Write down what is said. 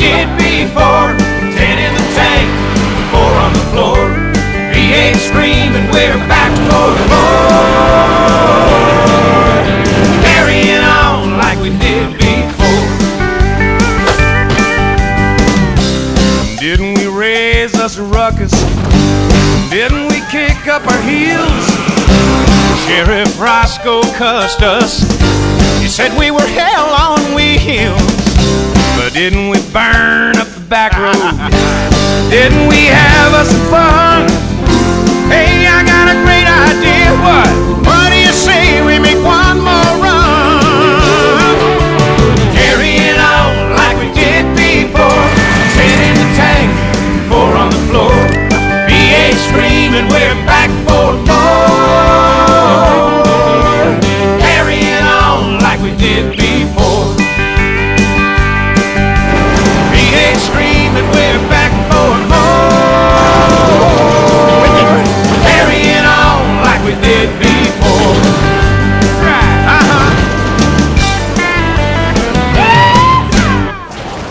did before. 10 in the tank, 4 on the floor. V8 screaming, we're back for more. Carrying on like we did before. Didn't we raise us a ruckus? Didn't we kick up our heels? Sheriff Roscoe cussed us. He said we were hell on wheels. But didn't we burn up the back road? Didn't we have us some fun? Hey, I got a great idea. What?